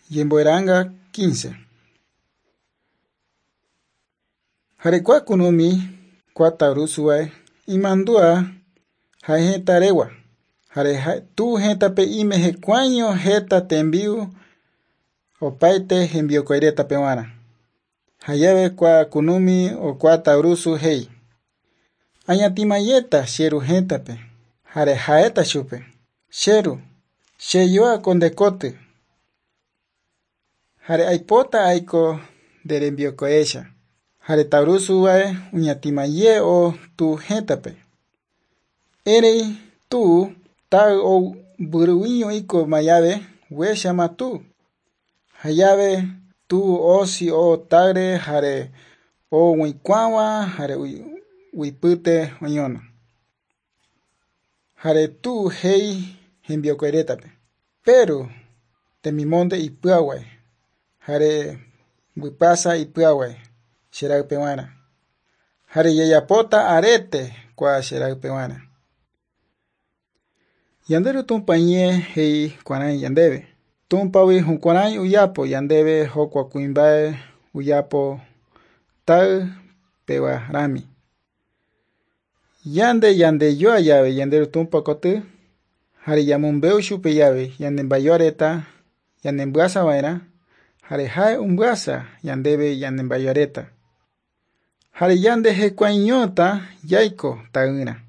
Yemboeranga 15. Jare kua kunumi kua taurusuae imandua jae jeta regua. Jare tu jetape ime jekuaeño jeta tembiu opaete jembiokuai reta peguara. Jayave kua kunumi o kua taurusu jei: añatimaieta cheru jetape. Jare jaeta chupe: cheru, cheyoa kondekoti. Jare aipota aiko nderembiokoecha. Jare taurusu vae uñatimaye o tu jetape. Erei tu tau ou buruiño iko mayave huesha ma tu. Jayave tu osi o tagre jare o huikuawa jare huipite oñono. Jare tu hei jembiokuai retape: pero temimonde ipiaguae. Jare mbipasa ipiaguae cherai peguara. Jare yayapota arete kua cherai peguara. Yanderu tumpa ñe hei kuarai yandeve. Tumpawi jukuarai uyapo yandeve jokua kuimbae uyapo tau pewa rami. Yande yoa yave yanderu tumpa koti. Jare yamumbeu chupe yave yandembayoa reta yandembuasa vaera. Jare jae umbuasa yandeve yandembayoa reta. Jare yande jekuaiñota yaiko taira.